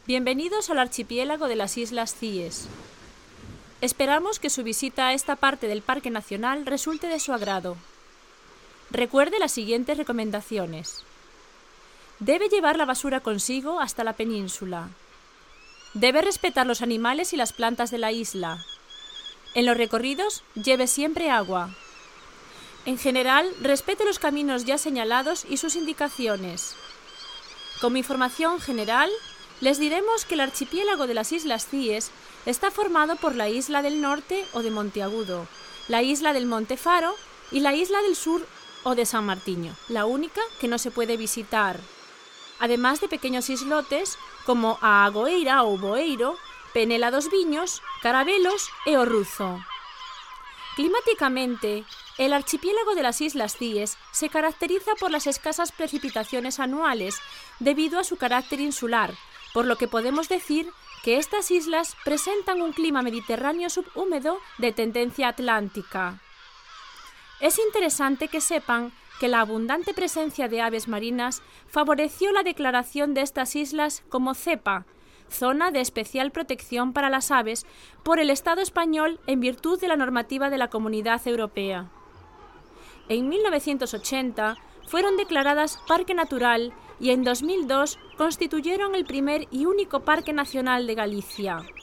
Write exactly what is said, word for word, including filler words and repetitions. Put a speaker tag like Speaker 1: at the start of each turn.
Speaker 1: Bienvenidos al archipiélago de las Islas Cíes. Esperamos que su visita a esta parte del Parque Nacional resulte de su agrado. Recuerde las siguientes recomendaciones. Debe llevar la basura consigo hasta la península. Debe respetar los animales y las plantas de la isla. En los recorridos, lleve siempre agua. En general, respete los caminos ya señalados y sus indicaciones. Como información general, les diremos que el archipiélago de las Islas Cíes está formado por la isla del norte o de Monteagudo, la isla del Monte Faro y la isla del sur o de San Martiño, la única que no se puede visitar, además de pequeños islotes como a Agoeira ou Boeiro, Penela dos Viños, Carabelos e o Ruzo. Climáticamente, el archipiélago de las Islas Cíes se caracteriza por las escasas precipitaciones anuales debido a su carácter insular, por lo que podemos decir que estas islas presentan un clima mediterráneo subhúmedo de tendencia atlántica. Es interesante que sepan que la abundante presencia de aves marinas favoreció la declaración de estas islas como ZEPA, Zona de Especial Protección para las Aves, por el Estado español en virtud de la normativa de la Comunidad Europea. En mil novecientos ochenta fueron declaradas Parque Natural y en dos mil dos constituyeron el primer y único Parque Nacional de Galicia.